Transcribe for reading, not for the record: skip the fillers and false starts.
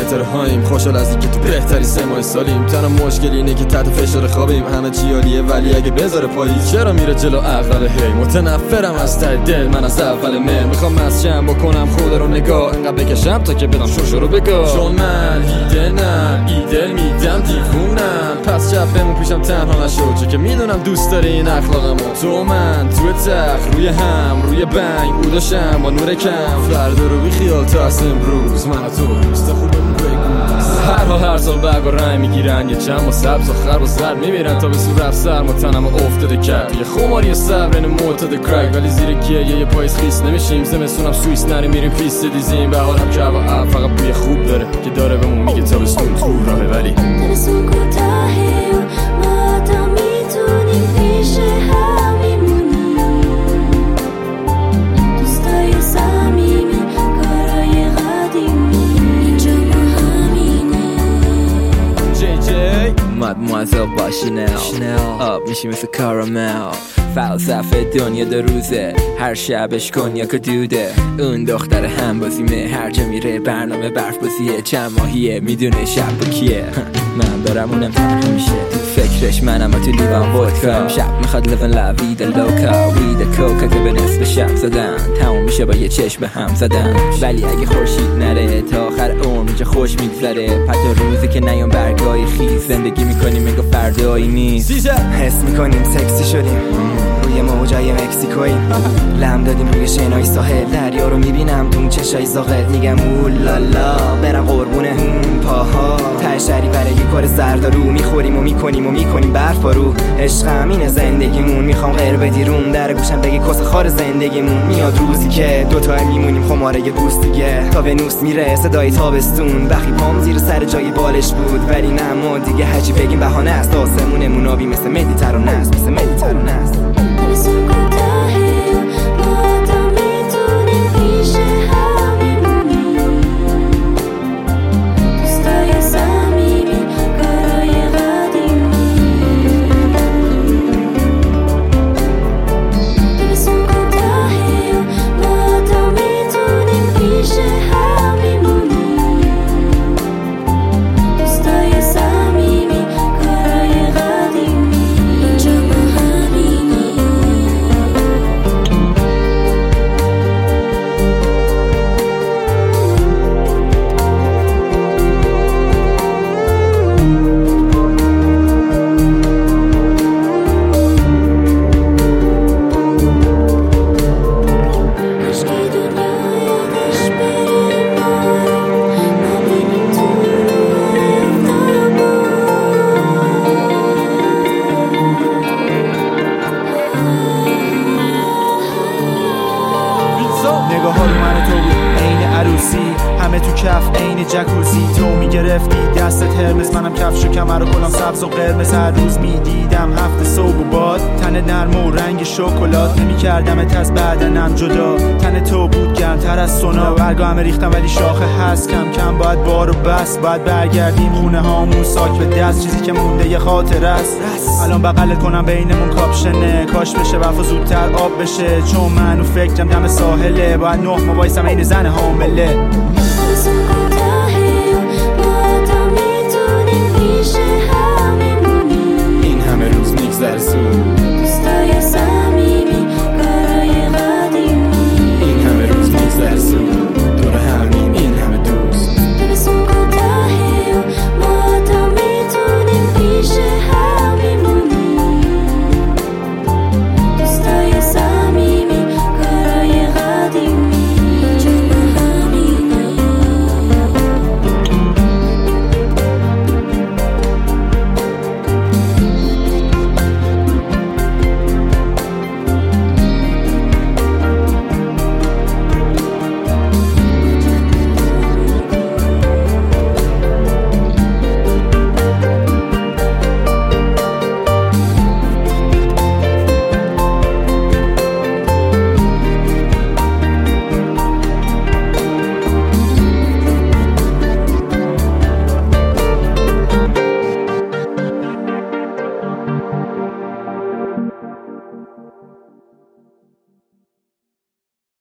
ستاره هاییم، خوشحال از اینکه تو بهتری 3 ماه سالیم. تنها مشکل اینه که تحت فشار خوابیم، همه چی عالیه ولی اگه بذاره پاییز چرا میره جلو عقل. هی متنفرم از ته دل، من از اول میخوام مسجم بکنم خدا رو نگاه، انقدر بکشم تا که بدم شوشو رو بگاه. چون من ایده نه ایده میدم دیوونم، پس شب بمون پیشم تنها نشو، چون که میدونم دوست داری این اخلاقمو. تو من تو تخت روی هم روی بنگ بوداشم با نور کم، فردا رو بی خیال تا از امروز من تو دوست خوبمون بگو. هر سال برگ و رنگ میگیرن، یه چند با سبز و خرب و زرد میمیرن تا به صورت سرما تنم افتاده کرد. یه خماری صبر این معتاد کرک، ولی زیر گیه یه پاییز خیس نمیشیم. زمستونم سوئیس نری میریم پیست دیزیم، بهارم که هوا فقط بوی خوب داره که داره بهمون میگه تابستون تو راهه. ولی تابستون کوتاهه و ما تا میتونیم پیش هم میمونیم، دوستای صمیمی کارای قدیمی اینجا با همینه. مادموازل با شنل آب میشی مثل کارامل، فلسفه دنیا 2 روزه، هر شبش کنیاک و دوده. اون دختر هم بازیمه، هر جا میره برنامه برف بازیه. چند ماهیه میدونه شب با کیه، من دارم اونم تنها میشه تو فکرش، منم تو لیوان ودکا. شب میخواد لیون لا ویدا لوکا، ویدا کوکا که به نصف شب زدن تموم میشه با یه چشم هم زدن. ولی اگه خورشید نره تا آخر عمر اینجا خوش میگذره، پت روزی که نیام برگای خیز زندگی میکنیم میگو فردایی نیست. حس میکنیم سکسی شدیم روی موجای مکزیکوییم، لم دادیم روی شنای ساحل، دریا رو میبینم تو چشای زاغت، میگم اولالا برم قربونه پاها ته شری برای یه کار زردارو، میخوریم و میکنیم برفا رو. عشقم اینه زندگیمون، میخوام غیر بدیرون در گوشم بگی کس خار زندگیمون. میاد روزی که دوتا میمونیم خماره یه بوس دیگه، تا ونوس میره صدای تابستون، بخی پام زیر سر جای بالش بود ولی نه ما دیگه هجی بگیم بهانه است. آسمونمون آبی مثل مدیترانه است، مثل مدیترانه است. تابستون کوتاهه و ما تا میتونیم پیش هم میمونیم، دوستای صمیمی کارای قدیمی. تابستون کوتاهه و ما تا میتونیم پیش هم میمونیم، دوستای صمیمی کارای قدیمی اینجا با همینی. عشقی دنیا یادش بره ما نبینیم تو نگاه ها رو من و تو بود عین عروسی، همه تو کف عین جکوزی. تو میگرفتی دستت هرمز، منم کفش و کمر و کلام سبز و قرمز. هر روز میدیدم هفته صبح و باد، تن نرم و رنگ شکلات، نمیکردمت از بدنم جدا. تن تو بود گرمتر از سونا، برگا همه ریختم ولی شاخه هست. کم کم باید بارو بس، باید برگردیم خونه هامون ساک به دست. چیزی که مونده یه خاطر است، الان بغلت کنم بینمون کاپشنه. کاش بشه وفا زودتر آب بشه، چون من و فکرم دم ساحله. باید 9 ماه وایسم عین زن حامله. تابستون کوتاهه و ما تا میتونیم پیش هم میمونیم، این همه روز میگذره